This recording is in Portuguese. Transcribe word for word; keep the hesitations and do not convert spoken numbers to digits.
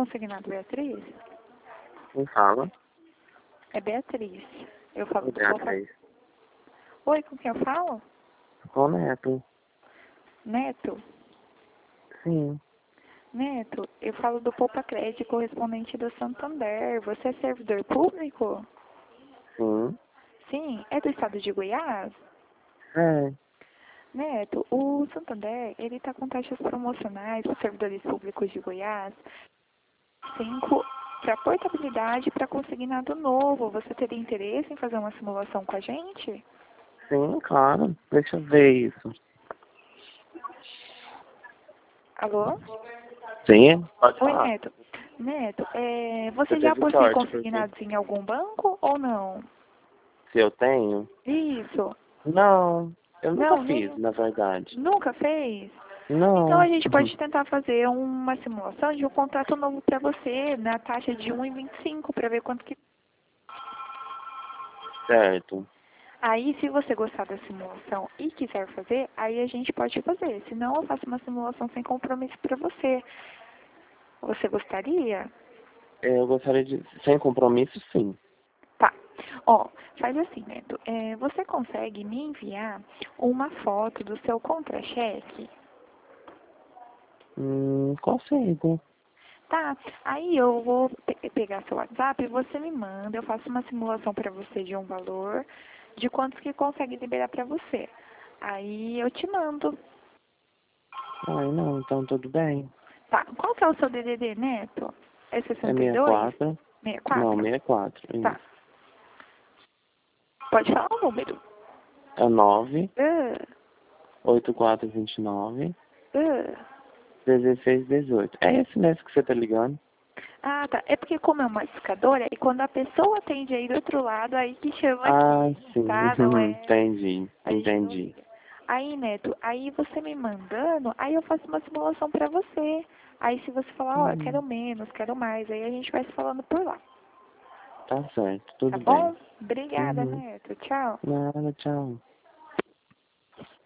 consignado, Beatriz? Quem fala? É Beatriz. Eu falo do Beatriz. Poupa... Oi, com quem eu falo? Com o Neto. Neto? Sim. Neto, eu falo do Poupa Crédito, correspondente do Santander. Você é servidor público? Sim. Sim. É do estado de Goiás? É. Neto, o Santander, ele está com taxas promocionais para servidores públicos de Goiás. Cinco para portabilidade para consignado novo. Você teria interesse em fazer uma simulação com a gente? Sim, claro. Deixa eu ver isso. Alô? Sim, pode Oi, falar. Neto. Neto, é, você Você já teve possui sorte, porque consignados em algum banco ou não? se eu tenho... Isso. Não, eu nunca Não, fiz, nem, na verdade. nunca fez? Então a Não. gente pode tentar fazer uma simulação de um contrato novo para você, na taxa de um vírgula vinte e cinco, para ver quanto que... Certo. Aí, se você gostar da simulação e quiser fazer, aí a gente pode fazer. Senão, eu faço uma simulação sem compromisso para você. Você gostaria? Eu gostaria de... Sem compromisso, sim. Tá. Ó, faz assim, Neto. É, você consegue me enviar uma foto do seu contra-cheque? Hum, consigo. Tá. Aí eu vou pe pegar seu WhatsApp e você me manda. Eu faço uma simulação para você de um valor, de quantos que consegue liberar para você. Aí eu te mando. Ai, não, então tudo bem. Tá. Qual que é o seu D D D, Neto? É É sessenta e sessenta e dois? quatro. sessenta e Não, quatro? sessenta e quatro. Tá. Isso. Pode falar o número. É nove, Uh, oito quatro dois nove, uh. dezesseis dezoito. É esse mesmo que você tá ligando? Ah, tá. É porque como é uma discadora, e quando a pessoa atende aí do outro lado, aí que chama Ah, aqui, sim. tá? Não é... Entendi. A gente não Entendi. liga. Aí, Neto, aí você me mandando, aí eu faço uma simulação pra você. Aí se você falar, ó, eu quero Hum, menos, quero mais, aí a gente vai se falando por lá. tá certo. Tá Tudo bem. bom? Obrigada, Uhum. Neto. Tchau. Nada, tchau.